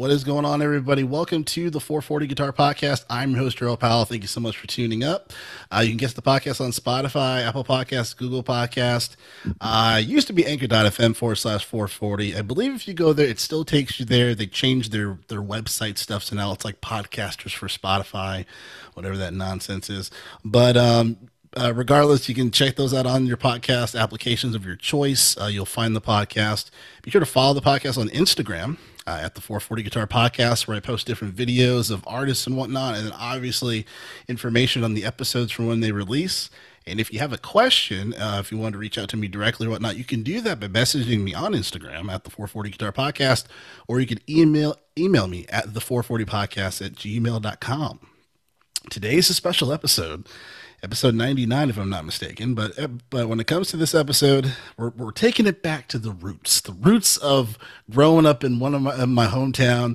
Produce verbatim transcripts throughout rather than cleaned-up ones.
What is going on, everybody? Welcome to the four forty Guitar Podcast. I'm your host, Earl Powell. Thank you so much for tuning up. Uh, you can get the podcast on Spotify, Apple Podcasts, Google Podcast. Uh, used to be anchor.fm forward slash 440. I believe if you go there, it still takes you there. They changed their, their website stuff, so now it's like podcasters for Spotify, whatever that nonsense is. But um, uh, regardless, you can check those out on your podcast applications of your choice. Uh, you'll find the podcast. Be sure to follow the podcast on Instagram. Uh, at the four forty Guitar Podcast, where I post different videos of artists and whatnot, and then obviously information on the episodes from when they release. And if you have a question, uh, if you want to reach out to me directly or whatnot, you can do that by messaging me on Instagram at the four forty Guitar Podcast, or you can email email me at the four forty podcast at gmail dot com. Today's a special episode. Episode ninety-nine, if I'm not mistaken. But but when it comes to this episode, we're, we're taking it back to the roots, the roots of growing up in one of my, in my hometown,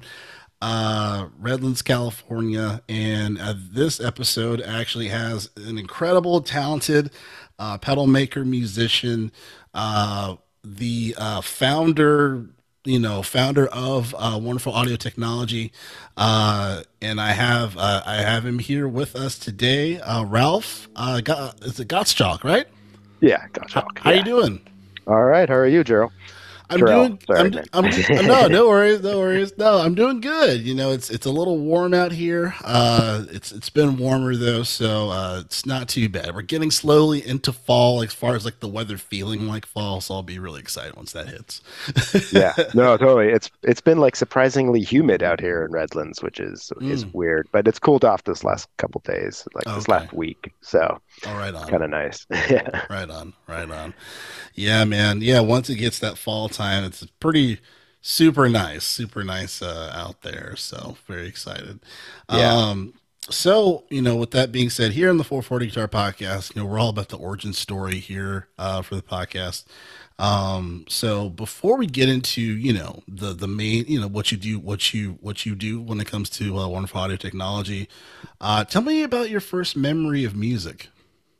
uh, Redlands, California. And uh, this episode actually has an incredible, talented uh, pedal maker, musician, uh, the uh, founder, you know, founder of uh, Wonderful Audio Technology, uh, and I have uh, I have him here with us today, uh, Ralph. Uh, Go- is it Gottschalk, right? Yeah, How, Gottschalk. how Yeah. you doing? All right. How are you, Gerald? I'm Terrell. doing. Sorry, I'm, man. I'm no, no worries, no worries. No, I'm doing good. You know, it's it's a little warm out here. Uh, it's it's been warmer though, so uh, it's not too bad. We're getting slowly into fall, as far as like the weather feeling like fall. So I'll be really excited once that hits. Yeah. No, totally. It's it's been like surprisingly humid out here in Redlands, which is is Mm, weird, but it's cooled off this last couple days, like this okay. last week. So All right it's on. kind of nice. Yeah. Right on, right on. Yeah, man. Yeah, once it gets that fall time, it's pretty super nice, super nice uh, out there. So very excited. Yeah. Um, so you know, with that being said, here in the four forty Guitar Podcast, you know, we're all about the origin story here uh, for the podcast. Um, so before we get into you know the the main you know what you do what you what you do when it comes to uh, Wonderful Audio Technology, uh, tell me about your first memory of music.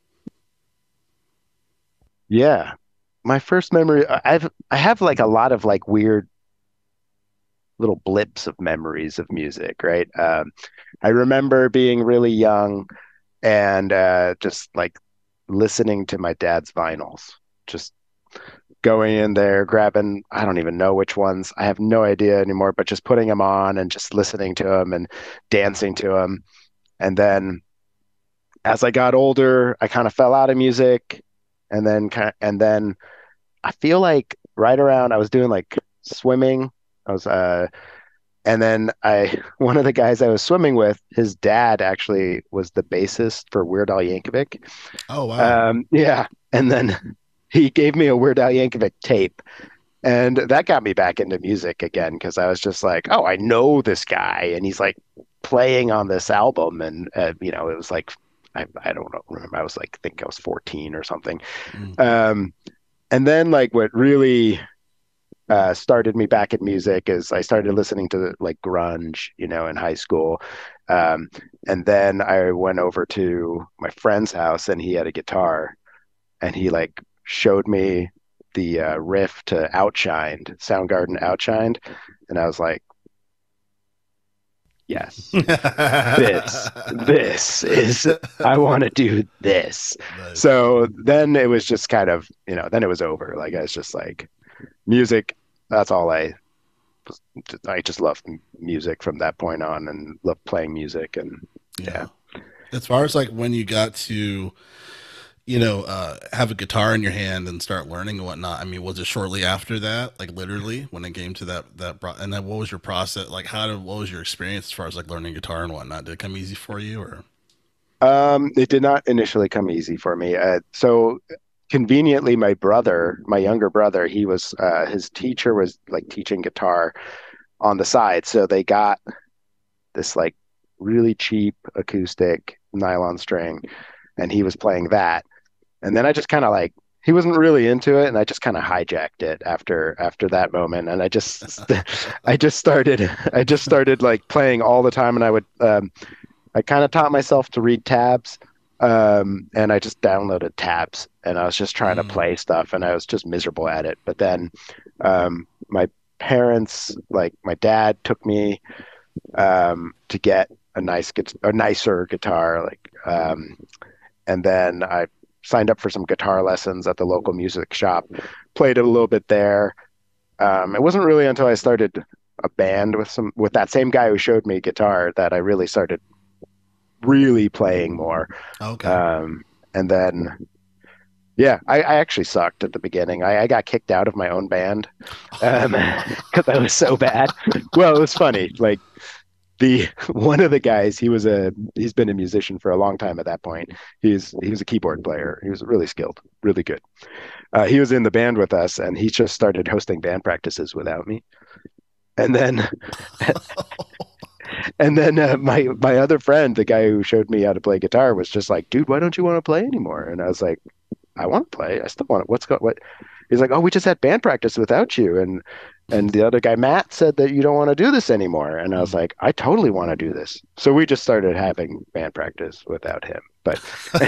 Yeah. My first memory, I- I've I have like a lot of like weird little blips of memories of music, right? Um, I remember being really young and uh, just like listening to my dad's vinyls, just going in there, grabbing, I don't even know which ones. I have no idea anymore, but just putting them on and just listening to them and dancing to them. And then as I got older, I kind of fell out of music. And then, ki- and then I feel like right around, I was doing like swimming. I was, uh, and then I, one of the guys I was swimming with, his dad actually was the bassist for Weird Al Yankovic. Oh wow. Um, yeah. And then he gave me a Weird Al Yankovic tape. And that got me back into music again because I was just like, oh, I know this guy. And he's like playing on this album. And, uh, you know, it was like, I, I don't know, remember, I was like, I think I was fourteen or something. Mm. Um, and then, like, what really uh, started me back in music is I started listening to like grunge, you know, in high school. Um, and then I went over to my friend's house and he had a guitar and he like showed me the uh, riff to Outshined, Soundgarden Outshined, and I was like, yes, this, this is, I want to do this. Nice. So then it was just kind of, you know, then it was over. Like I was just like, music, that's all I, I just loved music from that point on and loved playing music. And yeah. Yeah. As far as like when you got to, you know, uh, have a guitar in your hand and start learning and whatnot, I mean, was it shortly after that, like literally when it came to that, that, pro- and then what was your process? Like, how did, what was your experience as far as like learning guitar and whatnot? Did it come easy for you or? Um, it did not initially come easy for me. Uh, so conveniently, my brother, my younger brother, he was uh, his teacher was like teaching guitar on the side. So they got this like really cheap acoustic nylon string, and he was playing that. And then I just kind of like he wasn't really into it, and I just kind of hijacked it after after that moment. And I just I just started I just started like playing all the time, and I would um, I kind of taught myself to read tabs. Um, and I just downloaded tabs and I was just trying to Mm, play stuff and I was just miserable at it. But then um, my parents, like my dad, took me um, to get a nice, a nicer guitar, like, um, and then I signed up for some guitar lessons at the local music shop, played it a little bit there. Um, it wasn't really until I started a band with some with that same guy who showed me guitar that I really started really playing more. Okay. Um, and then, yeah, I, I actually sucked at the beginning. I, I got kicked out of my own band um, because I was so bad. Well, it was funny. Like the one of the guys, he was a he's been a musician for a long time at that point. He's he was a keyboard player. He was really skilled, really good. Uh, he was in the band with us, and he just started hosting band practices without me. And then and then uh, my my other friend, the guy who showed me how to play guitar, was just like, "Dude, why don't you want to play anymore?" And I was like, "I want to play. I still want it. What's go what?" He's like, "Oh, we just had band practice without you." And and the other guy, Matt, said that you don't want to do this anymore. And I was like, "I totally want to do this." So we just started having band practice without him. But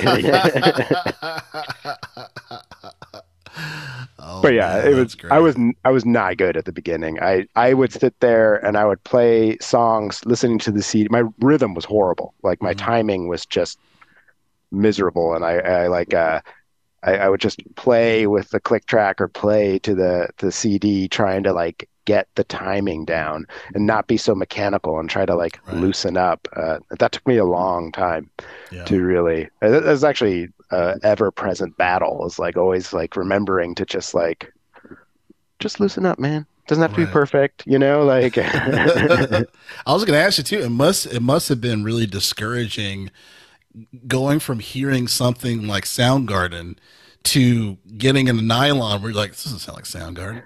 Oh but yeah, man, it that's was I great. was I was not good at the beginning. I I would sit there and I would play songs listening to the C D. My rhythm was horrible. Like my Mhm. timing was just miserable, and I I like uh I, I would just play with the click track or play to the the C D, trying to like get the timing down and not be so mechanical and try to like Right. loosen up. Uh, that took me a long time Yeah. to really. It was actually a ever present battle. Is like always like remembering to just like just loosen up, man. Doesn't have to be Right. perfect, you know. Like, I was going to ask you too. It must it must have been really discouraging going from hearing something like Soundgarden to getting in a nylon where you're like, this doesn't sound like Soundgarden.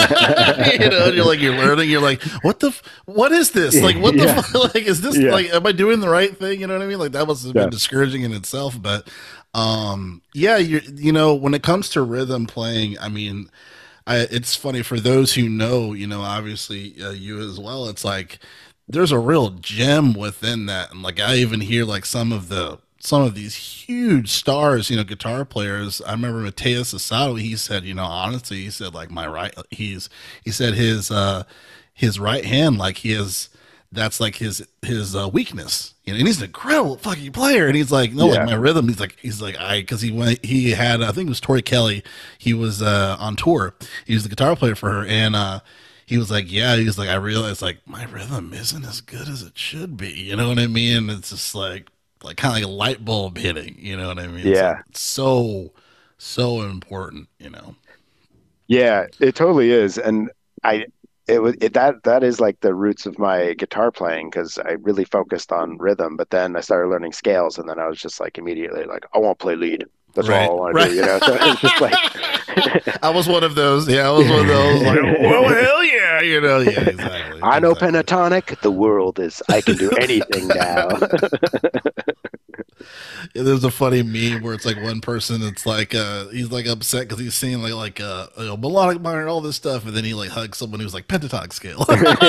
You know, and you're like, you're learning, you're like, what the, f- what is this? Like, what the, yeah, f- like, is this, yeah, like, am I doing the right thing? You know what I mean? Like, that must have been yeah, discouraging in itself. But, um, yeah, you, you know, when it comes to rhythm playing, I mean, I, it's funny for those who know, you know, obviously uh, you as well. It's like there's a real gem within that, and like I even hear like some of the some of these huge stars, you know, guitar players. I remember Mateus Asado. He said, you know, honestly, he said like my right, he's he said his uh his right hand, like he is that's like his his uh, weakness. You know, and he's an incredible fucking player. And he's like, no, like yeah, my rhythm. He's like, he's like, I, because he went, he had, I think it was Tori Kelly. He was uh, on tour. He was the guitar player for her, and uh, he was like, yeah, he was like, I realized like my rhythm isn't as good as it should be. You know what I mean? And it's just like, like kind of like a light bulb hitting. You know what I mean? It's like yeah. so, so important. You know? Yeah, it totally is. And I it was it that that is like the roots of my guitar playing because I really focused on rhythm, but then I started learning scales and then I was just like immediately like I want to play lead. That's Right, all I want to right. do, you know? So it's just like I was one of those. Yeah, I was one of those. Like, well, hell yeah, you know. Yeah, exactly, I know exactly. pentatonic, the world is I can do anything now. Yeah, there's a funny meme where it's like one person. It's like uh, he's like upset because he's seeing like like uh, you know, melodic minor and all this stuff, and then he like hugs someone who's like pentatonic scale.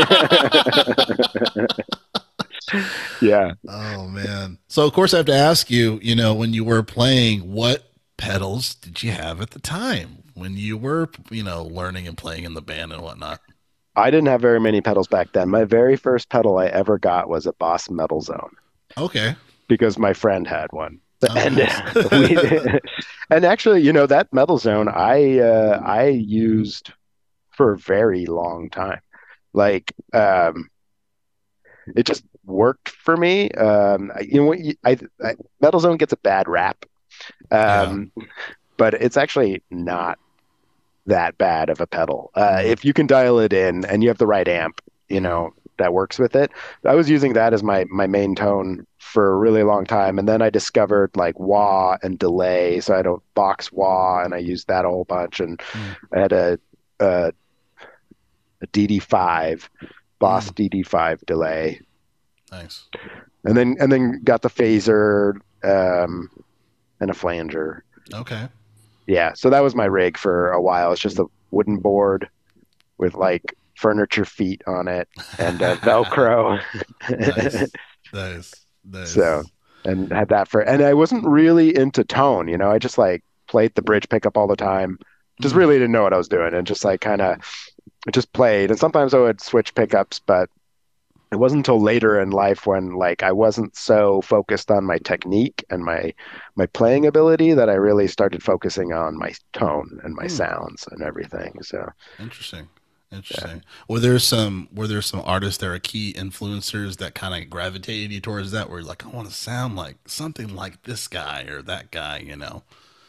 Yeah. Oh man! So of course I have to ask you. You know, when you were playing, what pedals did you have at the time when you were, you know, learning and playing in the band and whatnot? I didn't have very many pedals back then. My very first pedal I ever got was a Boss Metal Zone Okay. because my friend had one. Oh, And nice. we and actually, you know, that Metal Zone I uh I used for a very long time. Like um it just worked for me. Um you know what I, I Metal Zone gets a bad rap. Yeah. Um but it's actually not that bad of a pedal. Uh, Mm, if you can dial it in and you have the right amp, you mm, know, that works with it. I was using that as my my main tone for a really long time, and then I discovered like wah and delay. So I had a box wah, and I used that a whole bunch, and mm, I had a a, a D D five, Boss mm. D D five delay, Nice. and then and then got the phaser um, and a flanger. Okay. Yeah, so that was my rig for a while. It's just a wooden board with like furniture feet on it and uh, Velcro. Nice. Nice. So, Nice. and had that for, and I wasn't really into tone, you know, I just like played the bridge pickup all the time. Just Mm, really didn't know what I was doing and just like kind of I just played, and sometimes I would switch pickups, but it wasn't until later in life when like I wasn't so focused on my technique and my my playing ability that I really started focusing on my tone and my Hmm. sounds and everything. So Interesting. yeah. Interesting. Were there some were there some artists that are key influencers that kind of gravitated you towards that where you're like, I want to sound like something like this guy or that guy, you know?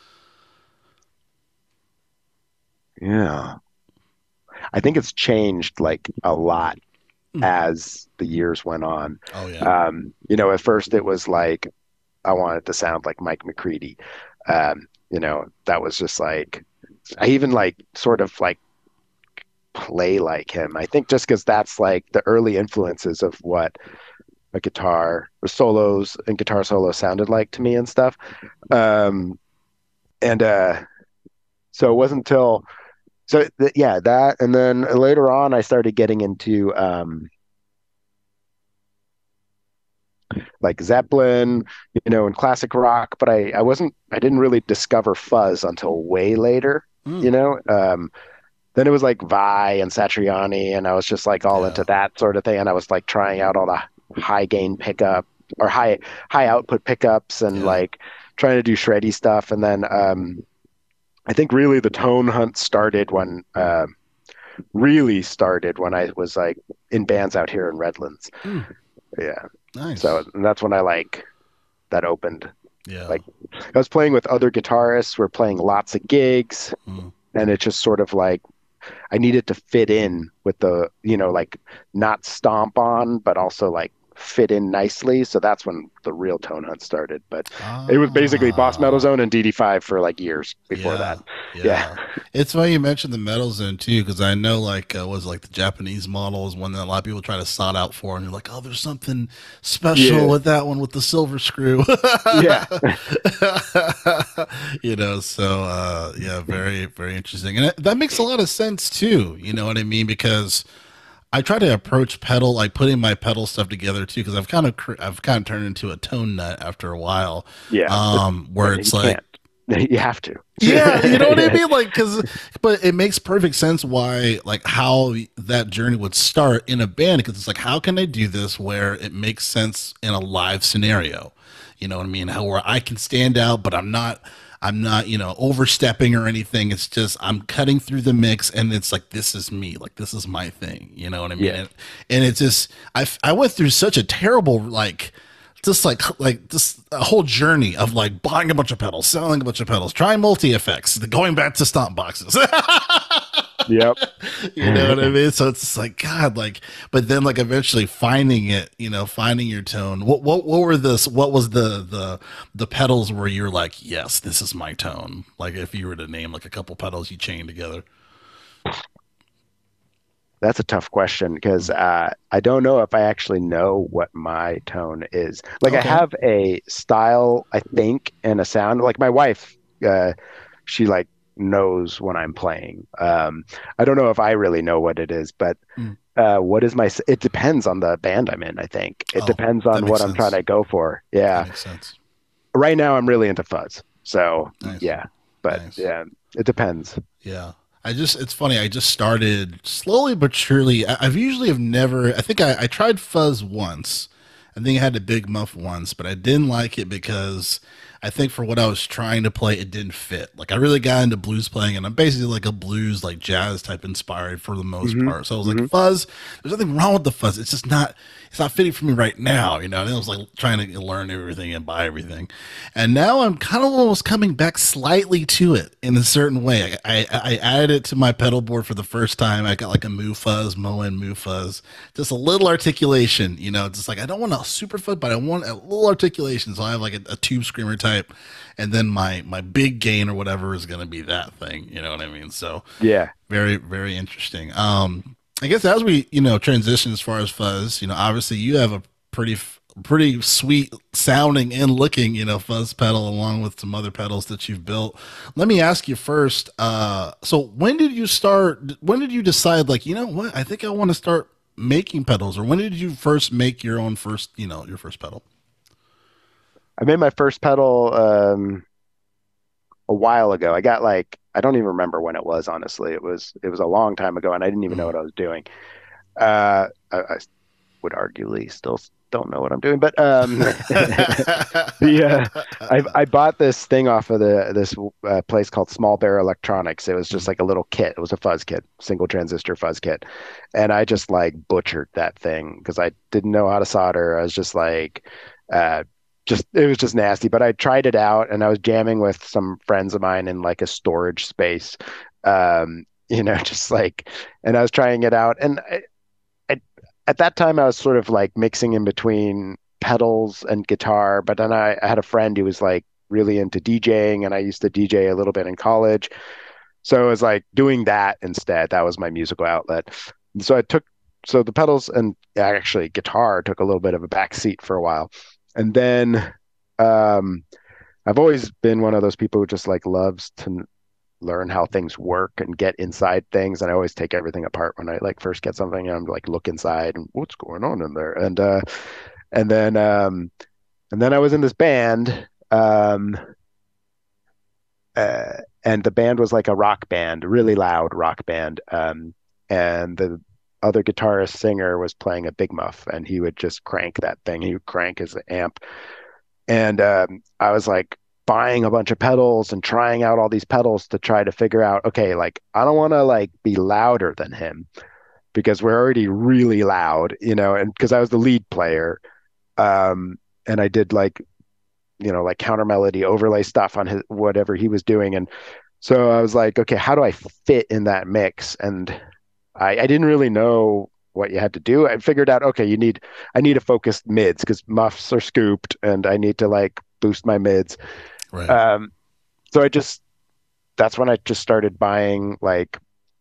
Yeah. I think it's changed like a lot Mm. as the years went on. Oh yeah. Um, you know, at first it was like I wanted to sound like Mike McCready. Um, you know, that was just like I even like sort of like play like him. I think just because that's like the early influences of what a guitar or solos and guitar solo sounded like to me and stuff. Um, and uh, so it wasn't until so th yeah, that and then later on I started getting into um, like Zeppelin, you know, and classic rock, but I I wasn't I didn't really discover fuzz until way later, Mm. you know. Um, then it was like Vi and Satriani, and I was just like all into Yeah. that sort of thing, and I was like trying out all the high gain pickup or high high output pickups and Yeah. like trying to do shreddy stuff, and then um, I think really the tone hunt started when uh, really started when I was like in bands out here in Redlands. Mm. Yeah, so Nice. and that's when I like that opened. Yeah. Like I was playing with other guitarists, we're playing lots of gigs, Mm. and it just sort of like I needed to fit in with the, you know, like not stomp on, but also like fit in nicely. So that's when the real tone hunt started. But it was basically Boss Metal Ah. Zone and D D five for like years before that. Yeah, Yeah. yeah. It's funny you mentioned the metal zone too, because I know like uh, was like the Japanese model is one that a lot of people try to sod out for, and you're like, oh, there's something special Yeah. with that one with the silver screw. Yeah. You know, so uh, yeah, very very interesting, and it, that makes a lot of sense too. You know what I mean? Because I try to approach pedal like putting my pedal stuff together too, because I've kind of cr- I've kind of turned into a tone nut after a while, Yeah. It's, um, where you it's like can't. You have to. yeah, you know what I mean? Like, because, but it makes perfect sense why, like, how that journey would start in a band. Because it's like, how can I do this where it makes sense in a live scenario? You know what I mean? How where I can stand out, but I'm not, I'm not, you know, overstepping or anything. It's just I'm cutting through the mix, and it's like this is me, like this is my thing. You know what I mean? Yeah. And, and it's just I I went through such a terrible like just like like just a whole journey of like buying a bunch of pedals, selling a bunch of pedals, trying multi effects, going back to stomp boxes. Yep. You know what I mean? So it's like God, like, but then like eventually finding it, you know, finding your tone. What what what were this? What was the the the pedals where you're like, yes, this is my tone? Like if you were to name like a couple pedals you chained together. That's a tough question because uh, I don't know if I actually know what my tone is. Like I Okay. have a style, I think, and a sound. Like my wife, uh, she like knows when I'm playing. Um, I don't know if I really know what it is, but Mm. uh, what is my? s- It depends on the band I'm in. I think it Oh, depends that on makes what I'm trying sense. to go for. That Yeah. makes sense. Right now, I'm really into fuzz. So Nice. yeah, but Nice. yeah, it depends. Yeah. I just, it's funny. I just started slowly but surely. I, I've usually have never, I think I, I tried fuzz once. I think I had a big muff once, but I didn't like it because I think for what I was trying to play, it didn't fit. Like I really got into blues playing, and I'm basically like a blues, like jazz type inspired for the most Hmm. part. So I was like, Hmm. fuzz, there's nothing wrong with the fuzz. It's just not, it's not fitting for me right now. You know, and I was like trying to learn everything and buy everything. And now I'm kind of almost coming back slightly to it in a certain way. I, I, I added it to my pedal board for the first time. I got like a Moo Fuzz, Moen Moo Fuzz, just a little articulation. You know, just like I don't want a super fuzz, but I want a little articulation. So I have like a, a tube screamer type, and then my my big gain or whatever is going to be that thing. You know what I mean? So Yeah. very very interesting. Um, I guess as we you know transition as far as fuzz, you know, obviously you have a pretty pretty sweet sounding and looking, you know, fuzz pedal along with some other pedals that you've built. Let me ask you first. Uh, so when did you start? When did you decide, like, you know what? I think I want to start making pedals, or when did you first make your own first, you know, your first pedal? I made my first pedal um, a while ago. I got like I don't even remember when it was, honestly. It was it was a long time ago, and I didn't even know Mm. what I was doing. Uh, I, I would arguably still don't know what I'm doing, but um, the uh, I I bought this thing off of the this uh, place called Small Bear Electronics. It was just Mm. like a little kit. It was a fuzz kit, single transistor fuzz kit, and I just like butchered that thing because I didn't know how to solder. I was just like, uh, just it was just nasty. But I tried it out, and I was jamming with some friends of mine in like a storage space, um, you know, just like, and I was trying it out, and I, I, at that time I was sort of like mixing in between pedals and guitar, but then I, I had a friend who was like really into DJing, and I used to D J a little bit in college. So it was like doing that instead. That was my musical outlet. So I took so the pedals and actually guitar took a little bit of a back seat for a while. And then um I've always been one of those people who just like loves to learn how things work and get inside things. And I always take everything apart when I like first get something and I'm like look inside and what's going on in there. And uh and then um and then I was in this band. Um uh, and the band was like a rock band, really loud rock band. Um and the other guitarist singer was playing a big muff, and he would just crank that thing. He would crank his amp. And um, I was like buying a bunch of pedals and trying out all these pedals to try to figure out, okay, like I don't want to like be louder than him because we're already really loud, you know, and because I was the lead player. Um, and I did like, you know, like counter melody overlay stuff on his whatever he was doing. And so I was like, okay, how do I fit in that mix? And I, I didn't really know what you had to do. I figured out, okay, you need I need a focused mids because muffs are scooped, and I need to like boost my mids. Right. Um, so I just that's when I just started buying like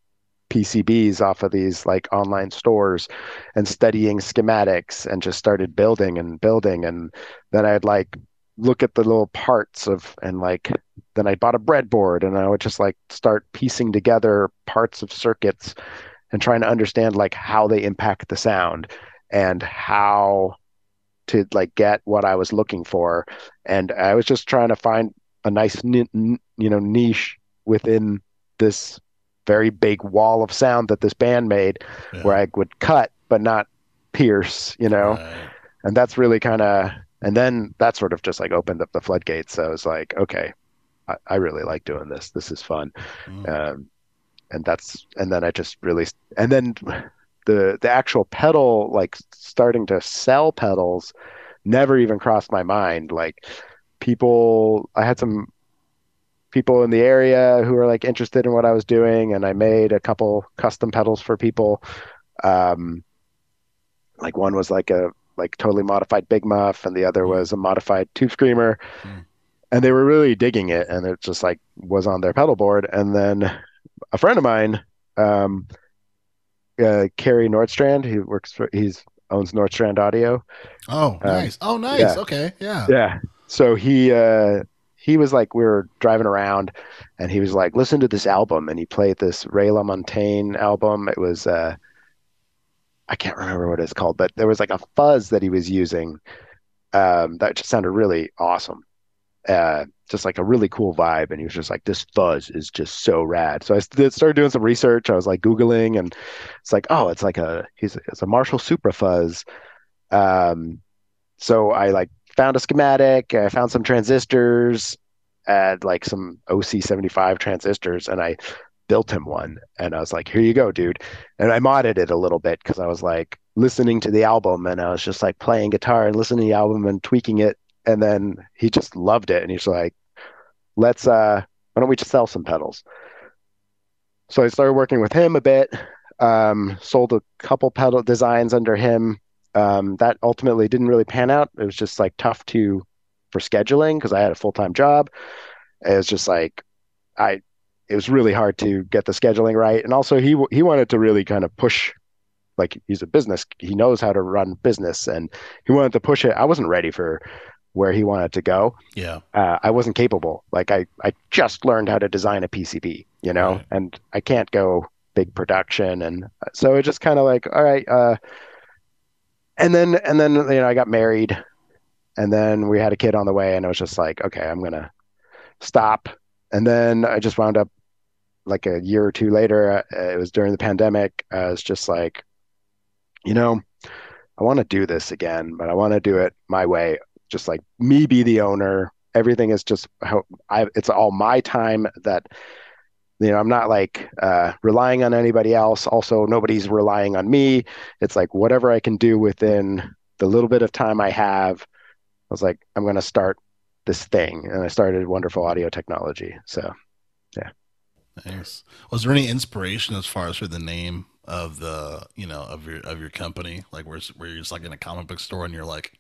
P C Bs off of these like online stores and studying schematics and just started building and building. And then I'd like look at the little parts of and like then I bought a breadboard, and I would just like start piecing together parts of circuits and trying to understand like how they impact the sound and how to like get what I was looking for. And I was just trying to find a nice, you know, niche within this very big wall of sound that this band made where Yeah. I would cut but not pierce, you know. Right. And that's really kind of, and then that sort of just like opened up the floodgates. So I was like, okay, I, I really like doing this. This is fun. Mm. Um, and that's and then I just really and then the the actual pedal like starting to sell pedals never even crossed my mind. Like people, I had some people in the area who were like interested in what I was doing, and I made a couple custom pedals for people. Um, like one was like a like totally modified Big Muff, and the other Mm. was a modified Tube Screamer, Mm. and they were really digging it, and it just like was on their pedal board. And then a friend of mine, um, uh, Kerry Nordstrand, he works for he's owns Nordstrand Audio. Oh, Um, nice. Oh, nice. yeah, Okay. Yeah. yeah. So he uh he was like we were driving around, and he was like, listen to this album, and he played this Ray LaMontagne album. It was uh I can't remember what it's called, but there was like a fuzz that he was using um that just sounded really awesome. Uh just like a really cool vibe, and he was just like, this fuzz is just so rad. So I st- started doing some research. I was like googling, and it's like, oh, it's like a he's it's a Marshall Supra fuzz. um So I like found a schematic, I found some transistors, and like some O C seventy-five transistors, and I built him one. And I was like, here you go, dude. And I modded it a little bit because I was like listening to the album, and I was just like playing guitar and listening to the album and tweaking it. And then he just loved it. And he's like, let's, uh, why don't we just sell some pedals? So I started working with him a bit, um, sold a couple pedal designs under him. Um, that ultimately didn't really pan out. It was just like tough to for scheduling because I had a full-time job. It was just like I it was really hard to get the scheduling right. And also he he wanted to really kind of push like he's a business, he knows how to run business, and he wanted to push it. I wasn't ready for where he wanted to go. Yeah. Uh, I wasn't capable. Like I, I just learned how to design a P C B, you know, Right. and I can't go big production. And so it just kind of like, all right. Uh, and then, and then, you know, I got married, and then we had a kid on the way, and it was just like, okay, I'm going to stop. And then I just wound up like a year or two later, uh, it was during the pandemic. I was just like, you know, I want to do this again, but I want to do it my way. Just like me be the owner. Everything is just how I, it's all my time that, you know, I'm not like uh, relying on anybody else. Also, nobody's relying on me. It's like whatever I can do within the little bit of time I have. I was like, I'm going to start this thing. And I started Wonderful Audio Technology. So, yeah. Nice. Was there any inspiration as far as for the name of the, you know, of your of your company? Like where where you're just like in a comic book store and you're like,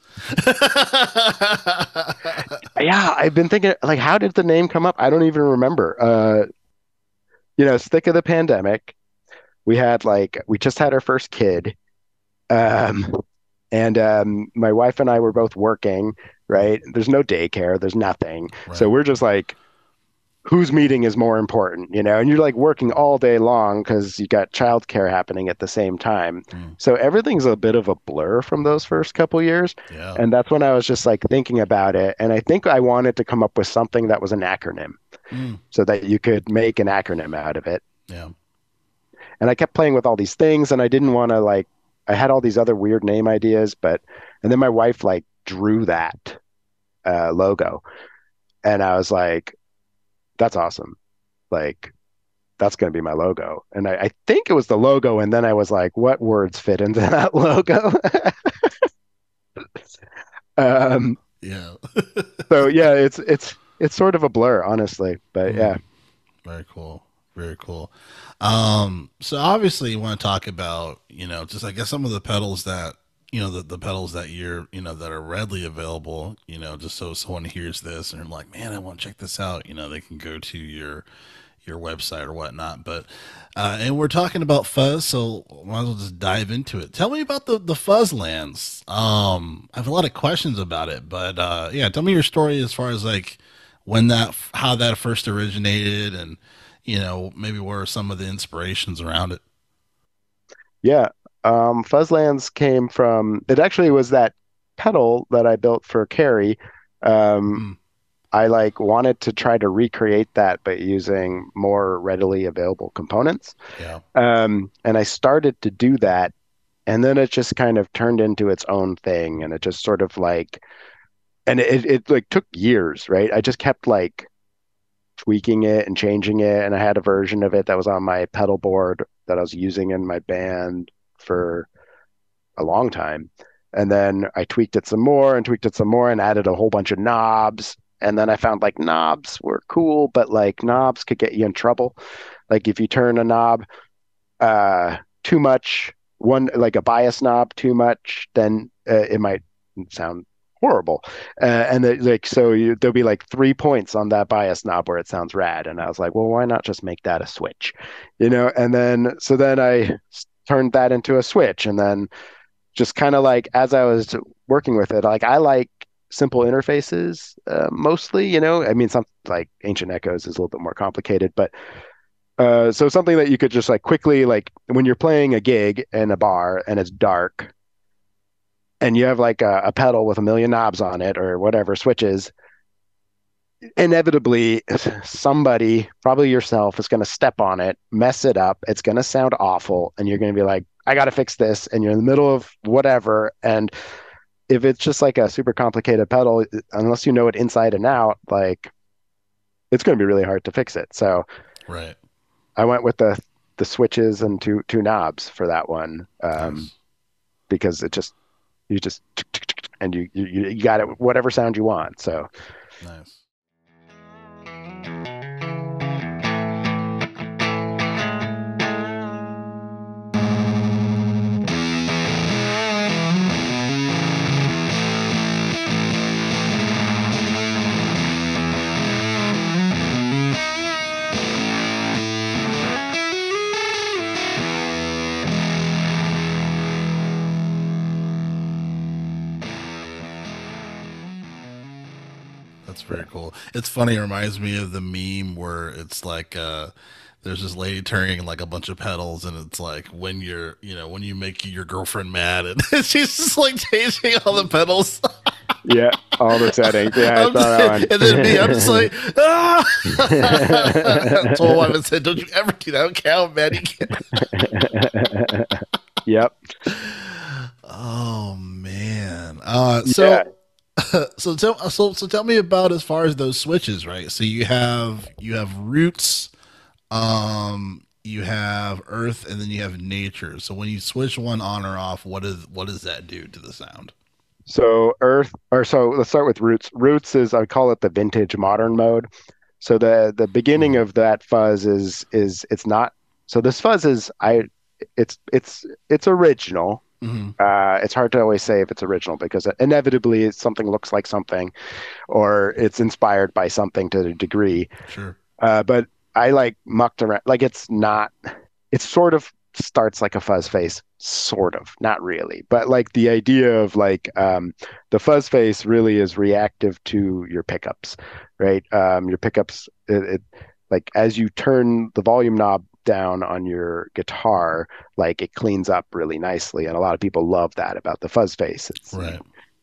Yeah, I've been thinking, like, how did the name come up? I don't even remember. Uh, you know, it's thick of the pandemic. We had like, we just had our first kid. Um, and um, my wife and I were both working, right? There's no daycare, there's nothing. So right. we're just like, whose meeting is more important, you know? And you're like working all day long because you got childcare happening at the same time. Mm, So everything's a bit of a blur from those first couple years. yeah. And that's when I was just like thinking about it. And I think I wanted to come up with something that was an acronym Mm, so that you could make an acronym out of it. yeah. And I kept playing with all these things and I didn't want to like, I had all these other weird name ideas, but, and then my wife like drew that uh, logo. And I was like, that's awesome. Like, that's going to be my logo. And I, I think it was the logo. And then I was like, what words fit into that logo? um, Yeah. so yeah, it's, it's, it's sort of a blur, honestly, but yeah. Mm, very cool. Very cool. Um, so obviously you want to talk about, you know, just I guess some of the pedals that, you know, the, the pedals that you're, you know, that are readily available, you know, just so someone hears this and they're like, man, I want to check this out. You know, they can go to your, your website or whatnot. But, uh, and we're talking about fuzz, so might as well just dive into it. Tell me about the, the Fuzzlands. Um, I have a lot of questions about it, but, uh, yeah, tell me your story as far as like when that, how that first originated and, you know, maybe what are some of the inspirations around it? Yeah. Um, Fuzzlands came from, it actually was that pedal that I built for Carrie. Um, Mm, I like wanted to try to recreate that, but using more readily available components. yeah. Um, and I started to do that. And then it just kind of turned into its own thing. And it just sort of like, and it, it like took years, right? I just kept like tweaking it and changing it. And I had a version of it that was on my pedal board that I was using in my band for a long time. And then I tweaked it some more and tweaked it some more and added a whole bunch of knobs. And then I found like knobs were cool, but like knobs could get you in trouble. Like if you turn a knob uh, too much, one like a bias knob too much, then uh, it might sound horrible. Uh, and the, like so, you, there'll be like three points on that bias knob where it sounds rad. And I was like, well, why not just make that a switch, you know? And then so then I turned that into a switch, and then just kind of like as I was working with it, like I like simple interfaces uh, mostly, you know. I mean, some like Ancient Echoes is a little bit more complicated, but uh, so something that you could just like quickly, like when you're playing a gig in a bar and it's dark and you have like a, a pedal with a million knobs on it or whatever switches, inevitably somebody, probably yourself, is going to step on it, mess it up. It's going to sound awful. And you're going to be like, I got to fix this. And you're in the middle of whatever. And if it's just like a super complicated pedal, unless you know it inside and out, like it's going to be really hard to fix it. So Right. I went with the the switches and two two knobs for that one, um, Nice. because it just you just and you you you got it whatever sound you want. So Nice. That's very yeah, cool. It's funny. It reminds me of the meme where it's like, uh, there's this lady turning like a bunch of pedals, and it's like when you're, you know, when you make your girlfriend mad, and she's just like changing all the pedals. yeah, All the settings. Yeah, I I'm saw just, and then me, I'm just that like, ah! I told my wife, I said, don't you ever do that. Don't count, man. You can't. one. Yep. Oh man. Uh, Yeah. so so tell so so tell me about as far as those switches, right? So you have you have roots, um, you have earth, and then you have nature. So when you switch one on or off, what is what does that do to the sound? So Earth, or so let's start with Roots. Roots is I call it the vintage modern mode. So the the beginning Mm-hmm. of that fuzz is is it's not. So this fuzz is I it's it's it's original. Mm-hmm. Uh, it's hard to always say if it's original because inevitably something looks like something or it's inspired by something to a degree. Sure. Uh, but I like mucked around. Like it's not. It sort of starts like a fuzz face, sort of, not really. But like the idea of like um, the fuzz face really is reactive to your pickups, right? Um, your pickups, it, it like as you turn the volume knob down on your guitar, like it cleans up really nicely, and a lot of people love that about the fuzz face. It's Right.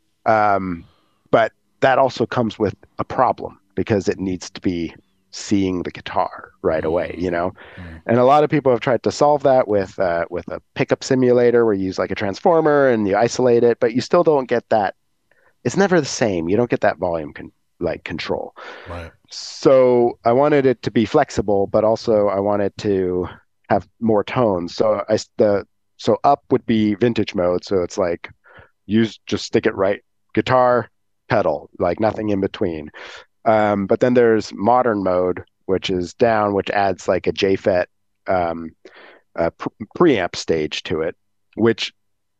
um, but that also comes with a problem because it needs to be seeing the guitar right away, you know? Mm-hmm. And a lot of people have tried to solve that with uh, with a pickup simulator where you use like a transformer and you isolate it, but you still don't get that. It's never the same. You don't get that volume con like control. Right. So I wanted it to be flexible, but also I wanted to have more tones. So I the so up would be vintage mode. So it's like use just stick it right guitar pedal, like nothing in between. Um, but then there's modern mode, which is down, which adds like a J FET um, uh, pre- preamp stage to it, which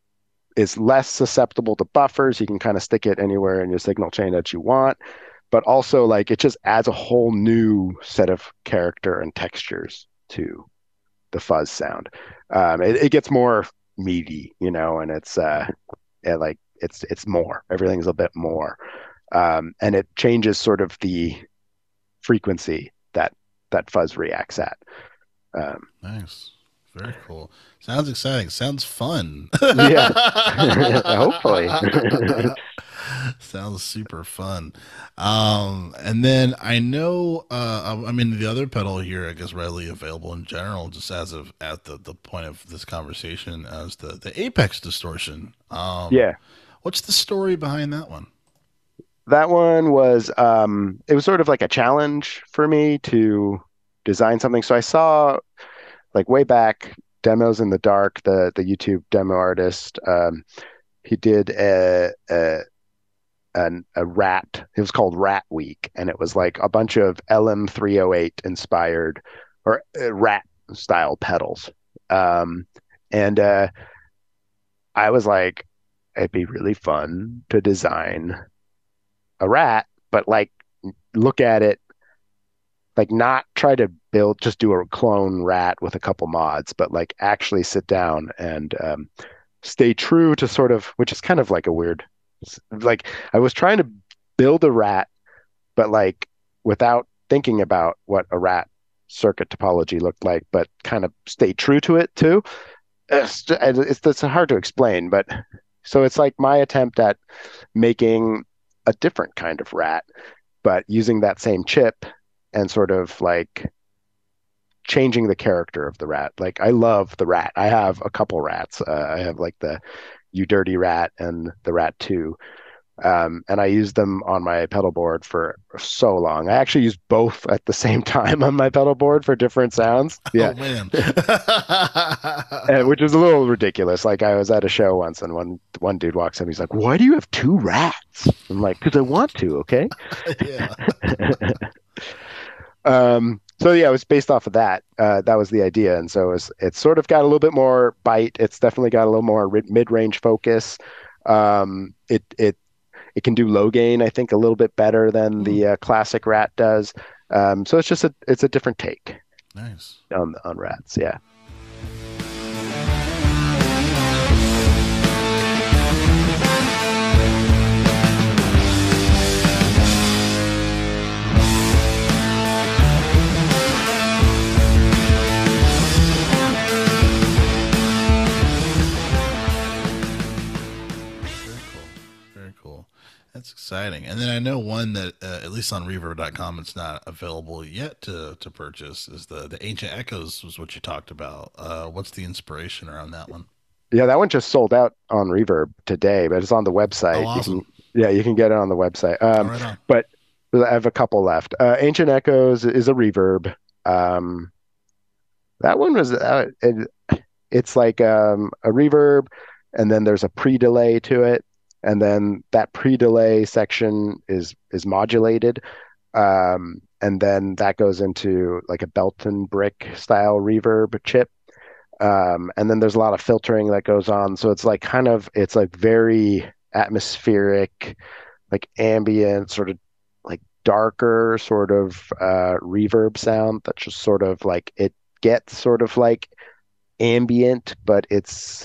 is less susceptible to buffers. You can kind of stick it anywhere in your signal chain that you want, but also like it just adds a whole new set of character and textures to the fuzz sound. Um, it, it gets more meaty, you know, and it's uh, it, like it's it's more. Everything's a bit more, um, and it changes sort of the frequency that that fuzz reacts at. Um, Nice. Very cool. Sounds exciting. Sounds fun. yeah, hopefully. Sounds super fun. Um, and then I know, uh, I mean, the other pedal here, I guess, readily available in general, just as of at the, the point of this conversation, as the, the Apex distortion. Um, Yeah, what's the story behind that one? that one was um, it was sort of like a challenge for me to design something. So I saw like way back demos in the dark, the the YouTube demo artist. Um, he did a, a an, a rat. It was called Rat Week, and it was like a bunch of L M three oh eight inspired or uh, rat style pedals. Um, and uh, I was like, it'd be really fun to design a rat, but like look at it, like not try to build, just do a clone rat with a couple mods, but like actually sit down and um, stay true to sort of, which is kind of like a weird, like I was trying to build a rat, but like without thinking about what a rat circuit topology looked like, but kind of stay true to it too. It's, it's, it's hard to explain, but so it's like my attempt at making a different kind of rat, but using that same chip and sort of like changing the character of the rat. Like I love the rat. I have a couple rats. Uh, I have like the You Dirty Rat and the Rat two. Um, and I used them on my pedal board for so long. I actually used both at the same time on my pedal board for different sounds. Yeah. Oh man. And, which is a little ridiculous. Like I was at a show once and one one dude walks in, he's like, "Why do you have two rats?" I'm like, "Because I want to, okay?" Yeah. Um, so yeah, it was based off of that. Uh, that was the idea, and so it's it's sort of got a little bit more bite. It's definitely got a little more mid-range focus. Um, it it it can do low gain, I think, a little bit better than the uh, classic Rat does. Um, so it's just a it's a different take Nice. on on Rats. Yeah. Very cool. Very cool. That's exciting. And then I know one that uh, at least on reverb dot com it's not available yet to to purchase is the the Ancient Echoes was what you talked about. Uh, what's the inspiration around that one? Yeah, that one just sold out on Reverb today, but it's on the Oh, website. You can, awesome. yeah, you can get it on the website. All Um, right on. but I have a couple left. Uh, Ancient Echoes is a Reverb. Um, that one was uh, it, it's like um, a reverb, and then there's a pre-delay to it, and then that pre-delay section is is modulated, um, and then that goes into like a Belton brick style reverb chip. Um, and then there's a lot of filtering that goes on. So it's like kind of it's like very atmospheric, like ambient, sort of like darker sort of uh, reverb sound that's just sort of like it gets sort of like ambient, but it's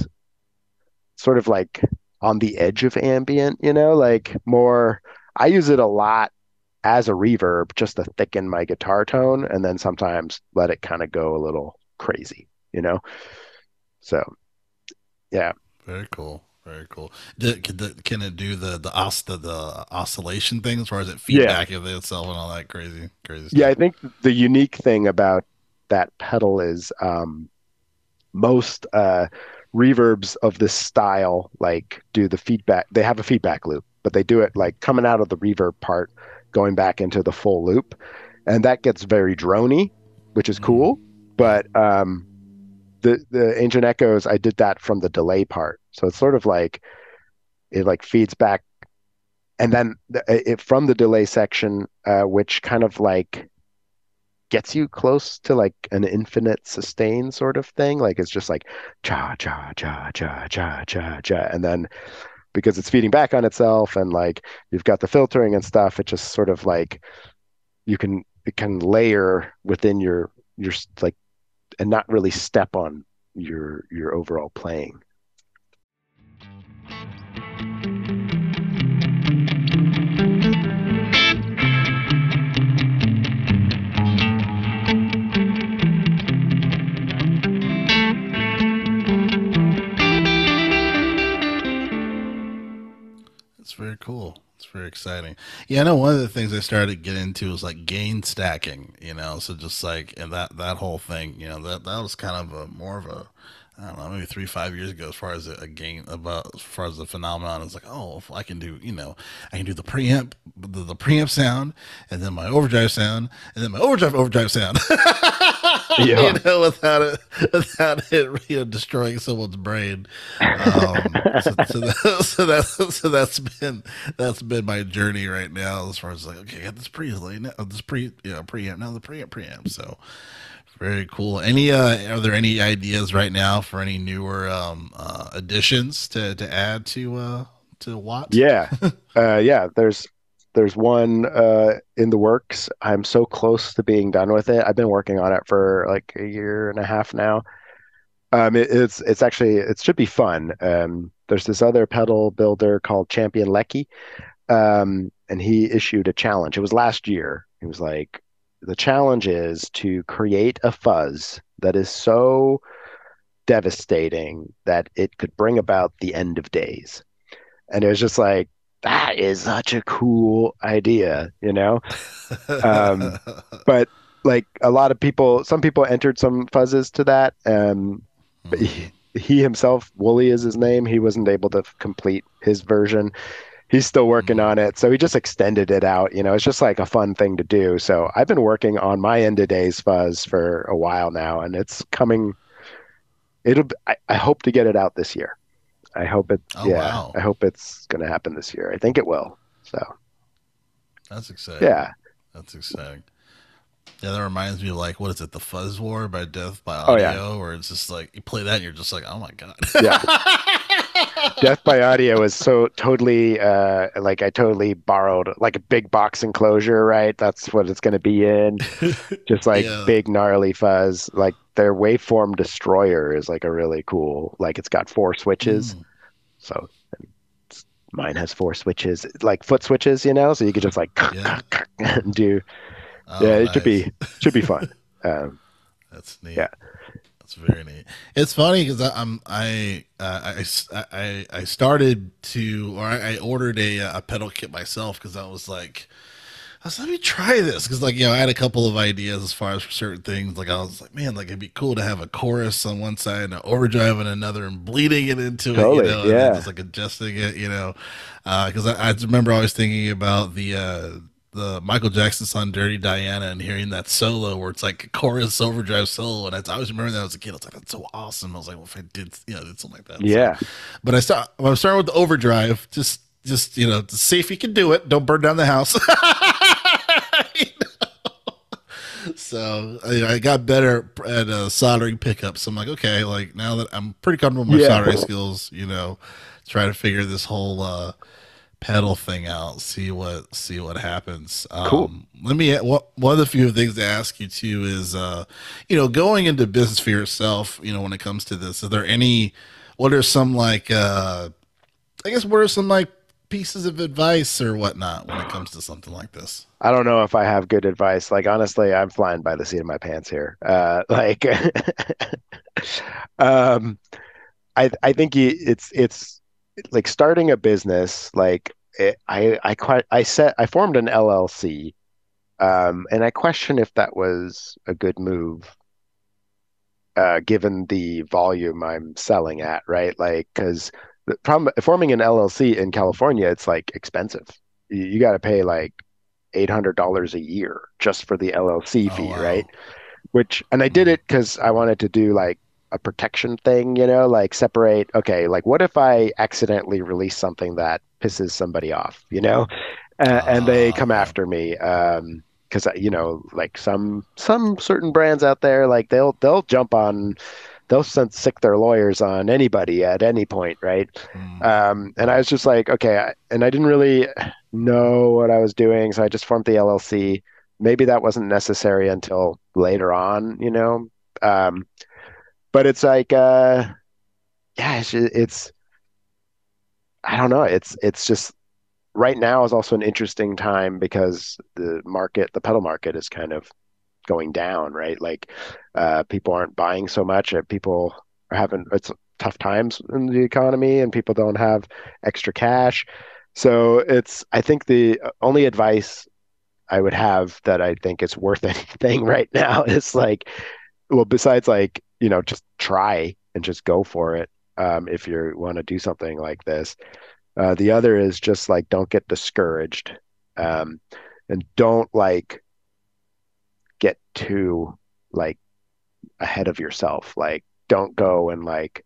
sort of like on the edge of ambient, you know, like more. I use it a lot as a reverb just to thicken my guitar tone and then sometimes let it kind of go a little crazy, you know? So, yeah. Very cool. Very cool. Did, can, the, can it do the the, os, the the oscillation things, or is it Yeah. feedback of itself and all that crazy crazy Yeah. stuff? I think the unique thing about that pedal is um, most uh, reverbs of this style like do the feedback. They have a feedback loop, but they do it like coming out of the reverb part, going back into the full loop, and that gets very drony, which is Mm, cool. yeah. But um, the the Ancient Echoes, I did that from the delay part, so it's sort of like it like feeds back, and then the, it from the delay section, uh, which kind of like gets you close to like an infinite sustain sort of thing. Like it's just like cha cha cha cha cha cha cha, and then because it's feeding back on itself, and like you've got the filtering and stuff, it just sort of like you can it can layer within your your like and not really step on your your overall playing. It's very cool. It's very exciting. Yeah, I know one of the things I started to get into was like gain stacking, you know, so just like and that that whole thing, you know, that that was kind of a more of a I don't know, maybe three, five years ago, as far as a, a gain, about as far as the phenomenon, it's like, oh, if I can do, you know, I can do the preamp, the, the preamp sound, and then my overdrive sound, and then my overdrive overdrive sound, you Yeah. know, without it, without it, you know, destroying someone's brain. Um, so, so, that, so that's so that's been that's been my journey right now, as far as like, okay, I got this pre now, this pre, yeah, preamp now, the preamp preamp. So very cool. Any uh are there any ideas right now for any newer um uh additions to to add to uh to Watt? Yeah. Uh, yeah. There's there's one uh, in the works. I'm so close to being done with it. I've been working on it for like a year and a half now. Um, it, it's it's actually it should be fun. Um, there's this other pedal builder called Champion Lecky, um, and he issued a challenge. It was last year. He was like, the challenge is to create a fuzz that is so devastating that it could bring about the end of days. And it was just like, that is such a cool idea, you know? Um, but like a lot of people, some people entered some fuzzes to that. Um, but Hmm. he, he himself, Wooly is his name, he wasn't able to complete his version. He's still working Hmm. on it. So he just extended it out. You know, it's just like a fun thing to do. So I've been working on my end of days fuzz for a while now, and it's coming. It'll, I, I hope to get it out this year. I hope it, Oh yeah, wow, I hope it's going to happen this year. I think it will. So, that's exciting. yeah. That's exciting. Yeah, that reminds me of like what is it, the Fuzz War by Death by Oh, yeah. Audio, where it's just like you play that and you're just like, oh my god. Yeah. Death by Audio is so totally, uh, like I totally borrowed like a big box enclosure, right? That's what it's going to be in. Just like Yeah. big gnarly fuzz. Like their waveform destroyer is like a really cool, like it's got four switches. Mm, So mine has four switches, like foot switches, you know, so you could just like yeah. do. Yeah, Oh, it should nice. be should be fun. Um, That's yeah, neat. That's very neat. It's funny because I'm I, uh, I s- I I started to or I, I ordered a a pedal kit myself because I was like I was let me try this because like you know I had a couple of ideas as far as for certain things like I was like man like it'd be cool to have a chorus on one side and an overdrive on another and bleeding it into it you Totally. know and then Yeah. just like adjusting it you know because I, I remember always thinking about the uh the Michael Jackson song "Dirty Diana" and hearing that solo where it's like a chorus overdrive solo, and I, I always remember that as a kid. I was like, "That's so awesome!" I was like, "Well, if I did, you know, did something like that." So, Yeah. but I start. I'm starting with the overdrive, just, just you know, to see if you can do it. Don't burn down the house. So I, I got better at uh, soldering pickups. So I'm like, okay, like now that I'm pretty comfortable with my Yeah. soldering skills, you know, try to figure this whole uh, pedal thing out. See what see what happens. Cool. Um, let me. What one of the few things to ask you too is, uh, you know, going into business for yourself. You know, when it comes to this, is there any? What are some like? Uh, I guess what are some like pieces of advice or whatnot when it comes to something like this? I don't know if I have good advice. Like honestly, I'm flying by the seat of my pants here. Uh, like, um, I I think you, it's it's like starting a business. Like it, I I quite I set I formed an L L C, um, and I question if that was a good move, uh, given the volume I'm selling at, right? Like, because the problem forming an L L C in California, it's like expensive. You, you got to pay like eight hundred dollars a year just for the L L C Oh fee, right? wow. Which, and I did Mm. it because I wanted to do like a protection thing, you know, like separate, okay, like what if I accidentally release something that pisses somebody off, you know, uh, and they Ah, come okay. after me, um, because you know, like some some certain brands out there, like they'll they'll jump on, they'll send sick their lawyers on anybody at any point, right? Mm. Um, and I Mm. was just like, okay, I, and I didn't really know what I was doing, so I just formed the L L C. Maybe that wasn't necessary until later on, you know. Um, but it's like, uh, yeah, it's, it's I don't know. It's it's just right now is also an interesting time because the market, the pedal market is kind of going down, right? Like uh, people aren't buying so much. Uh, people are having it's tough times in the economy, and people don't have extra cash. So it's I think the only advice I would have that I think is worth anything right now is like, well, besides like, you know, just try and just go for it. Um, if you want to do something like this. Uh, the other is just like, don't get discouraged. Um, and don't like get too like ahead of yourself. Like, don't go and like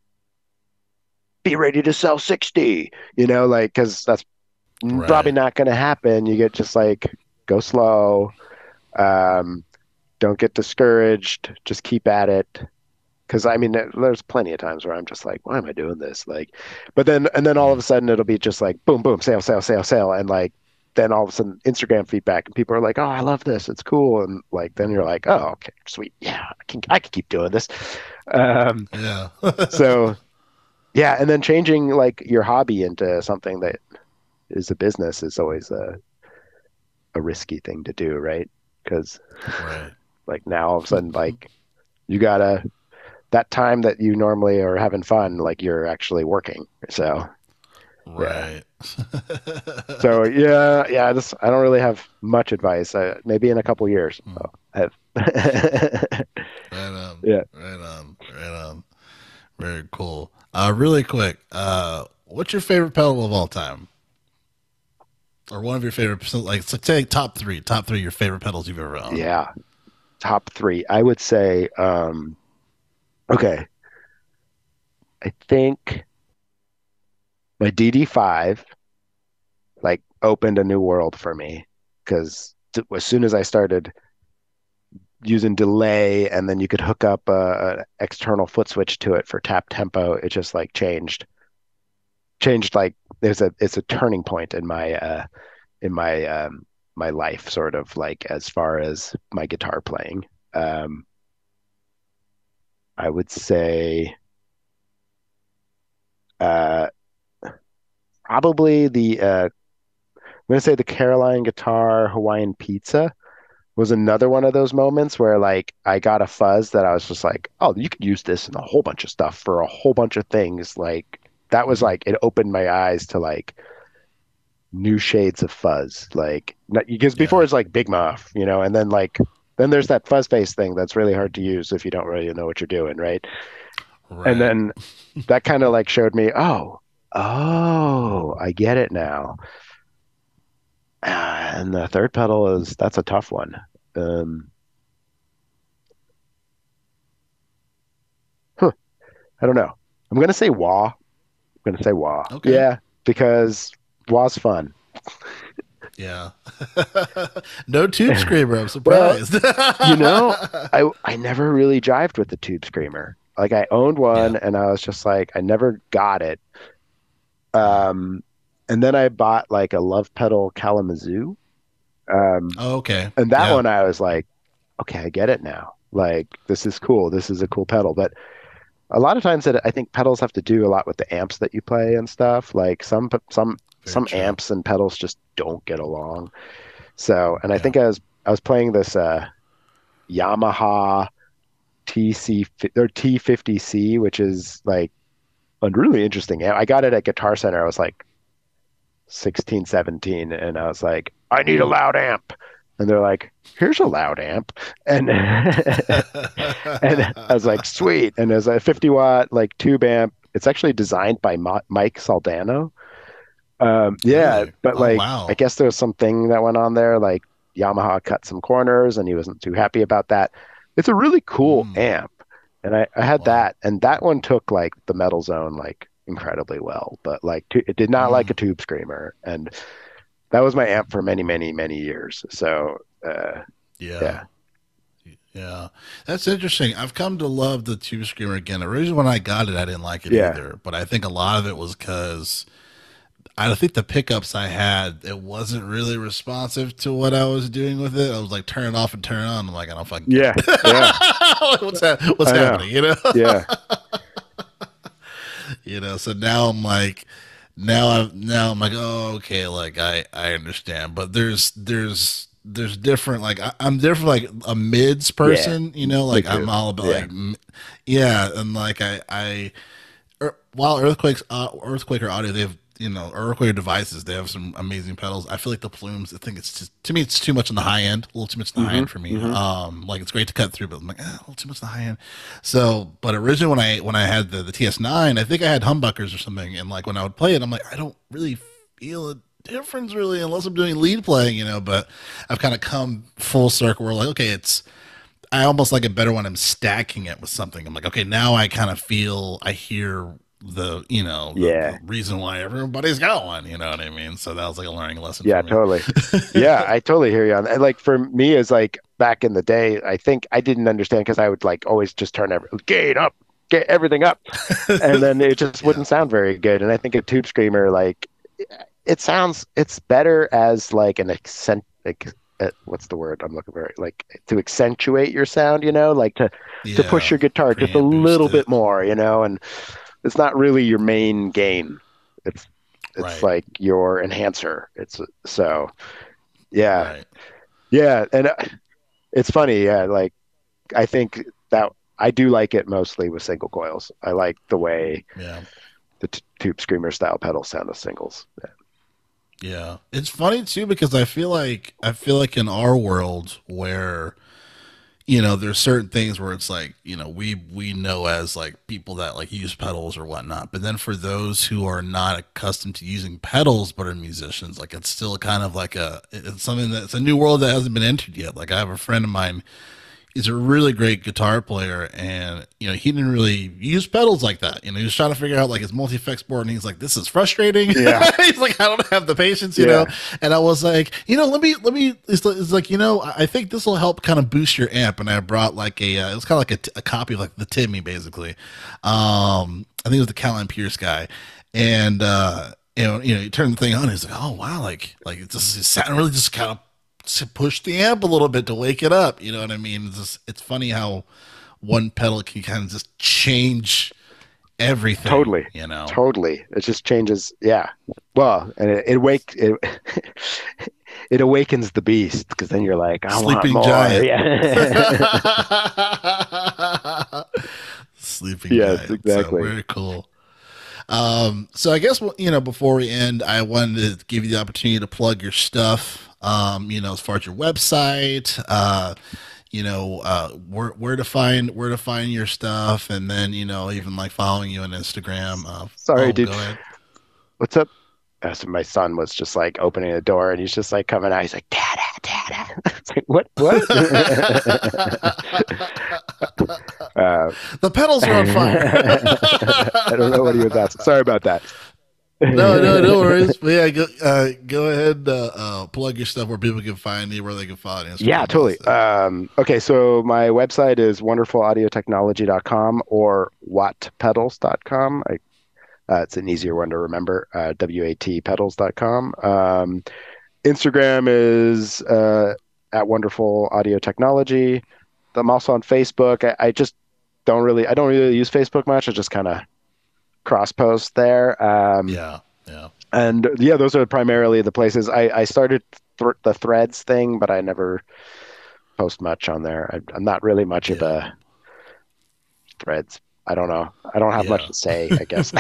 be ready to sell sixty, you know, like, because that's probably Right. not going to happen. You get just like, go slow. Um, don't get discouraged. Just keep at it. Because I mean, there's plenty of times where I'm just like, why am I doing this? Like, but then, and then all of Mm. a sudden it'll be just like, boom, boom, sale, sale, sale, sale. And like, then all of a sudden Instagram feedback and people are like, oh, I love this. It's cool. And like, then you're like, oh, okay, sweet. Yeah, I can, I can keep doing this. Um, Yeah. so yeah. And then changing like your hobby into something that is a business is always a, a risky thing to do, right? Because Right. like now all of a sudden, like you gotta, that time that you normally are having fun, like you're actually working. So yeah. Right. So yeah, yeah. I just I don't really have much advice. Uh, maybe in a couple years. Hmm. I'll have. Right on. Yeah. Right on. Right on. Very cool. Uh, really quick. Uh, what's your favorite pedal of all time, or one of your favorite? so, Like, so say top three. Top three your favorite pedals you've ever owned. Yeah. Top three. I would say. Um. Okay. I think my D D five like opened a new world for me because as soon as I started using delay and then you could hook up a, a external foot switch to it for tap tempo, it just like changed changed like there's a it's a turning point in my uh in my um my life sort of like as far as my guitar playing. Um I would say uh probably the uh I'm gonna say the Caroline guitar Hawaiian Pizza was another one of those moments where like I got a fuzz that I was just like, oh, you could use this in a whole bunch of stuff for a whole bunch of things. Like that was Mhm. like it opened my eyes to like new shades of fuzz. Like because before Yeah. it's like Big Muff, you know, and then like then there's that fuzz face thing that's really hard to use if you don't really know what you're doing, right? And Right. then that kind of like showed me, oh, oh, I get it now. Ah, and the third pedal is that's a tough one. Um, huh, I don't know. I'm gonna say wah. I'm gonna say wah. Okay. Yeah, because wah's fun. Yeah. No tube screamer. I'm Well, surprised. you know, I I never really jived with the Tube Screamer. Like I owned Yeah. one and I was just like I never got it. Mm. Um, and then I bought like a Love Pedal Kalamazoo. Um, Oh, okay. and that Yeah. one I was like, okay, I get it now. Like this is cool. This is a cool pedal. But a lot of times that I think pedals have to do a lot with the amps that you play and stuff. Like some some Very some true. amps and pedals just don't get along. So, and I Yeah. think I was I was playing this uh Yamaha T C or T fifty C, which is like a really interesting amp. I got it at Guitar Center. I was like sixteen, seventeen, and I was like, I need a loud amp. And they're like, here's a loud amp. And and I was like, sweet. And there's a fifty watt like tube amp. It's actually designed by Ma- Mike Saldano. Um, yeah, Really? but Oh, like I wow. guess there was something that went on there, like Yamaha cut some corners and he wasn't too happy about that. It's a really cool Mm, amp. And I, I had wow. that, and that one took like the metal zone like incredibly well, but like tu- it did not like a Mm, tube screamer. And that was my amp for many, many, many years. So uh yeah. yeah. Yeah. That's interesting. I've come to love the tube screamer again. Originally, when I got it, I didn't like it Yeah. either. But I think a lot of it was because I think the pickups I had, it wasn't really responsive to what I was doing with it. I was like, turn it off and turn it on. I'm like, I don't fucking care. Yeah. Yeah. Like, what's that? What's I know. happening? You know? Yeah. You know, so now I'm like, now I'm now I'm like, oh, okay, like I I understand, but there's there's there's different like I, I'm different like a mids Yeah. person, you know, Me like I'm too. all about Yeah. like m- yeah, and like I I er, while earthquakes uh, earthquaker audio they have you know earthquaker devices they have some amazing pedals. I feel like the plumes I think it's just to me it's too much on the high end, a little too much on the high hmm end for me. hmm Um, like it's great to cut through, but I'm like eh, a little too much on the high end. So, but originally when I when I had the the T S nine, I think I had humbuckers or something, and like when I would play it, I'm like I don't really feel a difference really unless I'm doing lead playing, you know. But I've kind of come full circle where like okay, it's I almost like it better when I'm stacking it with something. I'm like, okay, now I kind of feel, I hear the, you know, the, the Yeah. reason why everybody's got one. You know what I mean? So that was like a learning lesson Yeah, for me. totally. Yeah, I totally hear you on that. Like for me, as like back in the day, I think I didn't understand because I would like always just turn every gate up, get everything up, and then it just Yeah. wouldn't sound very good. And I think a tube screamer, like it sounds, it's better as like an accent, like uh, what's the word I'm looking for? Like to accentuate your sound, you know, like to to push Yeah. your guitar just a Preamp boost little it. bit more, you know, and it's not really your main gain. It's it's Right. like your enhancer. It's so yeah. Right. Yeah, and uh, it's funny, yeah, like I think that I do like it mostly with single coils. I like the way Yeah. the t tube screamer style pedals sound with singles. Yeah. It's funny too because I feel like, I feel like in our world where, you know, there's certain things where it's like, you know, we we know as like people that like use pedals or whatnot. But then for those who are not accustomed to using pedals but are musicians, like it's still kind of like a it's something that's a new world that hasn't been entered yet. Like I have a friend of mine, he's a really great guitar player, and you know he didn't really use pedals like that. You know, he was trying to figure out like his multi effects board, and he's like, "This is frustrating." Yeah, He's like, "I don't have the patience," you know. yeah, And I was like, "You know, let me let me." It's, it's like you know, I I think this will help kind of boost your amp. And I brought like a uh, it was kind of like a, t- a copy of like the Timmy, basically. Um, I think it was the Callan Pierce guy, and uh, you know, you know, you turn the thing on, and he's like, "Oh wow, like like it just it sound really just kind of." To push the amp a little bit to wake it up. You know what I mean? It's just, it's funny how one pedal can kind of just change everything, totally, you know? totally. It just changes. Yeah. Well, and it, it wake it it awakens the beast because then you're like, I want Sleeping more. giant. Yeah. Sleeping Yes, giant. So exactly. very cool. Um, so I guess, well, you know, before we end, I wanted to give you the opportunity to plug your stuff. Um, you know, as far as your website, uh, you know, uh, where where to find where to find your stuff, and then you know, even like following you on Instagram. Uh, Sorry, oh, dude. go ahead. What's up? Uh, so my son was just like opening the door and he's just like coming out. He's like, Dada, Dada. It's like, what, what? uh, The pedals are on fire. I don't know what he was asking. Sorry about that. No, no, no worries. But yeah, go, uh, go ahead, uh, uh, plug your stuff where people can find you, where they can follow you on Yeah, Instagram, all that totally. stuff. Um, okay, so my website is wonderful audio technology dot com or watt pedals dot com. I, uh, it's an easier one to remember, uh, W A T pedals dot com. Um, Instagram is uh, at Wonderful Audio Technology. I'm also on Facebook. I, I just don't really, I don't really use Facebook much. I just kind of cross post there. Um, Yeah, yeah, and yeah, those are primarily the places. I, I started th the Threads thing, but I never post much on there. I, I'm not really much of yeah, a Threads. I don't know. I don't have much yeah. to say, I guess.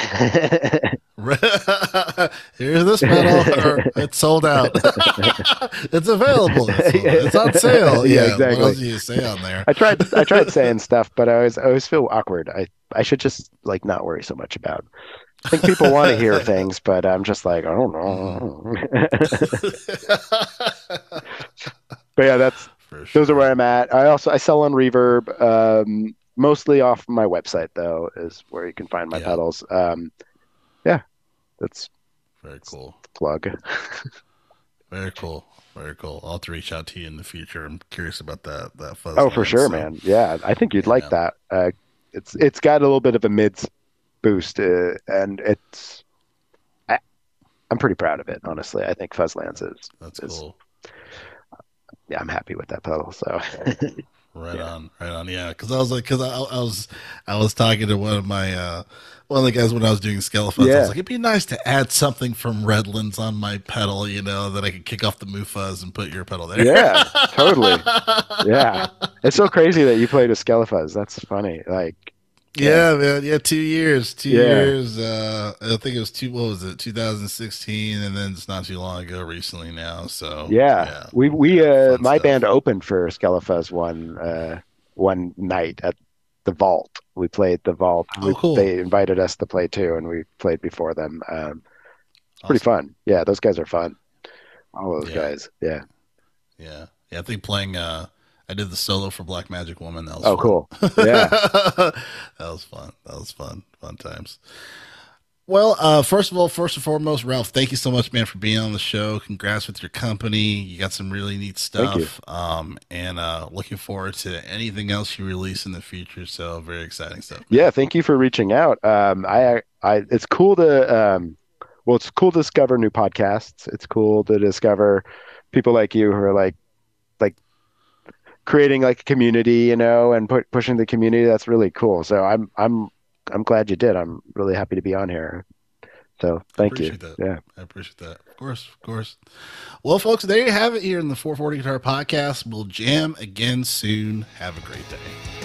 Here's this pedal, or it's sold out. It's available. It's sold out. It's on sale. Yeah, Yeah. What exactly. else do you say on there? I tried I tried saying stuff, but I always I always feel awkward. I I should just like not worry so much about. I think people want to hear things, but I'm just like, I don't Mhm. know. But yeah, that's For those are sure. where I'm at. I also I sell on Reverb, um, mostly off my website though, is where you can find my Yeah. pedals. Um, yeah, that's Very cool. the plug. Very cool. Very cool. I'll have to reach out to you in the future. I'm curious about that that fuzz Oh, for lens. sure, So man. Yeah, I think you'd yeah, like man. that. Uh, it's it's got a little bit of a mids boost, uh, and it's I, I'm pretty proud of it, honestly. I think Fuzzlands is That's is cool. yeah, I'm happy with that pedal. So Right yeah, on, right on. Yeah, because I was like, because I, I was, I was talking to one of my, uh, one of the guys when I was doing Skelefuzz. I was yeah, like, it'd be nice to add something from Redlands on my pedal, you know, that I could kick off the Mufuzz and put your pedal there. yeah, totally. Yeah, it's so crazy that you played with Skelefuzz. That's funny. Like, yeah, Yeah, man. Yeah, two years, two yeah, years. Uh, I think it was two. What was it? two thousand sixteen, and then it's not too long ago, recently now. So yeah. yeah, We we yeah, uh fun my band stuff. opened for Skelefuzz one uh one night at the Vault. We played the Vault. We Oh, cool, They invited us to play too, and we played before them. Um, it's pretty awesome. fun. Yeah, those guys are fun. All those Yeah, guys. Yeah. yeah, yeah. I think playing. Uh, I did the solo for Black Magic Woman. That was Oh, fun. cool. Yeah. That was fun. That was fun. Fun times. Well, uh, first of all, first and foremost, Ralph, thank you so much, man, for being on the show. Congrats with your company. You got some really neat Thank you. stuff. Um, and uh, looking forward to anything else you release in the future. So very exciting stuff, man. Yeah, thank you for reaching out. Um, I, I, it's cool to, um, well, it's cool to discover new podcasts. It's cool to discover people like you who are like, like creating like a community, you know, and put pushing the community. That's really cool. So I'm, I'm, I'm glad you did. I'm really happy to be on here. So I thank you. appreciate that. Yeah. I appreciate that. Of course, of course. Well, folks, there you have it here in the four forty Guitar Podcast. We'll jam again soon. Have a great day.